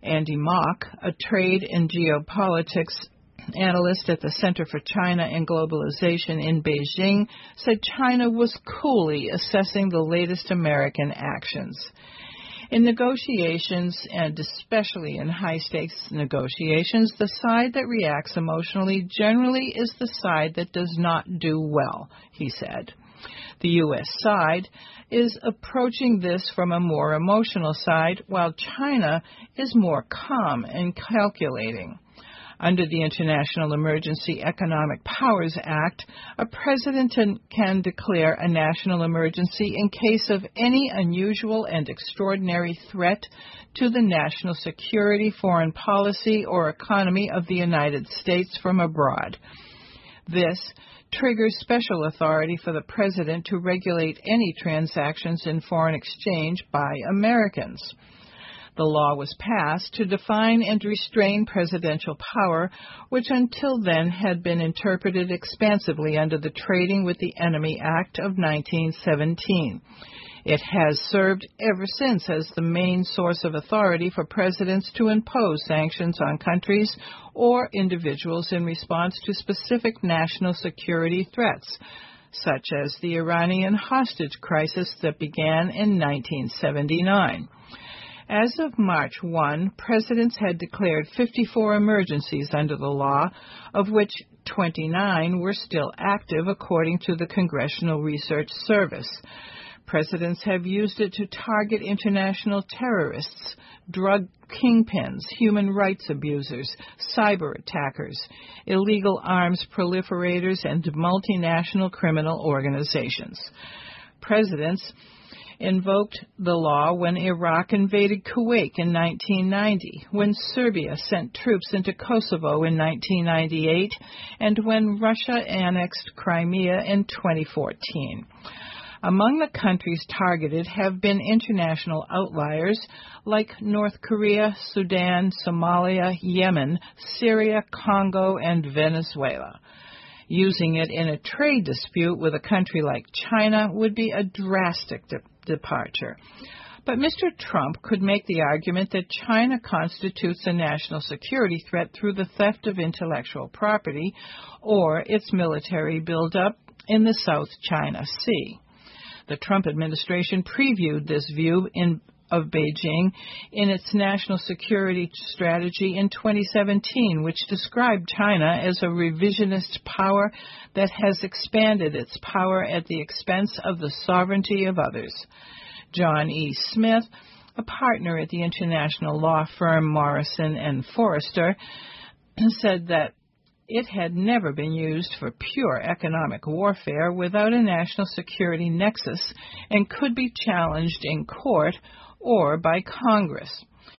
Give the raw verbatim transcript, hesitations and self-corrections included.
Andy Mock, a trade and geopolitics analyst at the Center for China and Globalization in Beijing, said China was coolly assessing the latest American actions. In negotiations, and especially in high-stakes negotiations, the side that reacts emotionally generally is the side that does not do well, he said. The U S side is approaching this from a more emotional side, while China is more calm and calculating. Under the International Emergency Economic Powers Act, a president can declare a national emergency in case of any unusual and extraordinary threat to the national security, foreign policy, or economy of the United States from abroad. This triggers special authority for the president to regulate any transactions in foreign exchange by Americans. The law was passed to define and restrain presidential power, which until then had been interpreted expansively under the Trading with the Enemy Act of nineteen seventeen. It has served ever since as the main source of authority for presidents to impose sanctions on countries or individuals in response to specific national security threats, such as the Iranian hostage crisis that began in nineteen seventy-nine. As of March first, presidents had declared fifty-four emergencies under the law, of which twenty-nine were still active, according to the Congressional Research Service. Presidents have used it to target international terrorists, drug kingpins, human rights abusers, cyber attackers, illegal arms proliferators, and multinational criminal organizations. Presidents invoked the law when Iraq invaded Kuwait in nineteen ninety, when Serbia sent troops into Kosovo in nineteen ninety-eight, and when Russia annexed Crimea in twenty fourteen. Among the countries targeted have been international outliers like North Korea, Sudan, Somalia, Yemen, Syria, Congo, and Venezuela. Using it in a trade dispute with a country like China would be a drastic de- departure. But Mister Trump could make the argument that China constitutes a national security threat through the theft of intellectual property or its military buildup in the South China Sea. The Trump administration previewed this view in of Beijing in its national security strategy in twenty seventeen, which described China as a revisionist power that has expanded its power at the expense of the sovereignty of others. John E. Smith, a partner at the international law firm Morrison and Foerster, said that it had never been used for pure economic warfare without a national security nexus and could be challenged in court or by Congress.